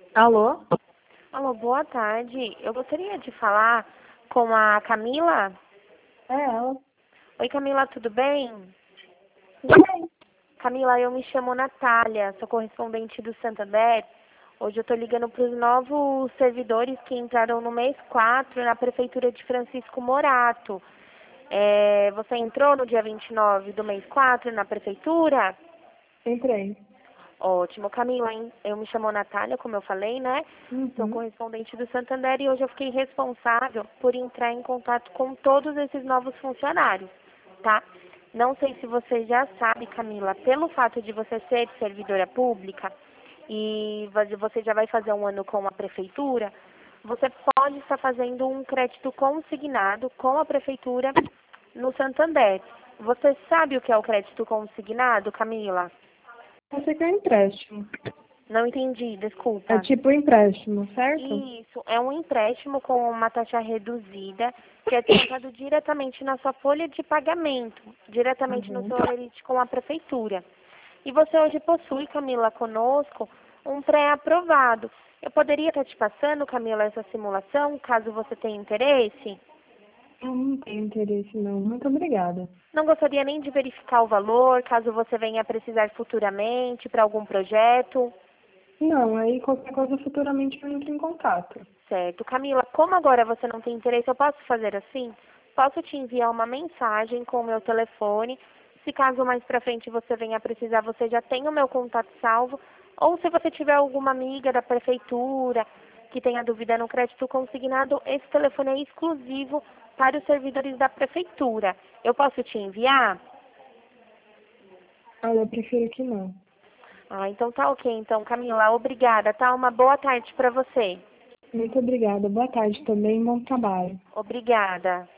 Alô? Alô, boa tarde. Eu gostaria de falar com a Camila. É ela. Oi, Camila, tudo bem? Tudo bem? Camila, eu me chamo Natália, sou correspondente do Santander. Hoje eu estou ligando para os novos servidores que entraram no mês 4 na Prefeitura de Francisco Morato. Você entrou no dia 29 do mês 4 na Prefeitura? Entrei. Ótimo. Camila, eu me chamo Natália, como eu falei, né? Sou Uhum. correspondente do Santander e hoje eu fiquei responsável por entrar em contato com todos esses novos funcionários, tá? Não sei se você já sabe, Camila, pelo fato de você ser servidora pública e você já vai fazer um ano com a prefeitura, você pode estar fazendo um crédito consignado com a prefeitura no Santander. Você sabe o que é o crédito consignado, Camila? Você quer empréstimo. Não entendi, É desculpa. tipo empréstimo, certo? Isso, é um empréstimo com uma taxa reduzida, que é descontado diretamente na sua folha de pagamento, diretamente no Uhum. seu holerite com a prefeitura. E você hoje possui, Camila, conosco, um pré-aprovado. Eu poderia estar te passando, Camila, essa simulação, caso você tenha interesse? Eu não tenho interesse não. Muito obrigada. Não gostaria nem de verificar o valor, caso você venha a precisar futuramente para algum projeto. Não, aí qualquer coisa futuramente eu entro em contato. Certo. Camila, como agora você não tem interesse, eu posso fazer assim? Posso te enviar uma mensagem com o meu telefone. Se caso mais pra frente você venha a precisar, você já tem o meu contato salvo. Ou se você tiver alguma amiga da prefeitura que tenha dúvida no crédito consignado, esse telefone é exclusivo para os servidores da prefeitura. Eu posso te enviar? Olha, eu prefiro que não. Ah, então tá ok. Então, Camila, obrigada, tá? Uma boa tarde para você. Muito obrigada. Boa tarde também, bom trabalho. Obrigada.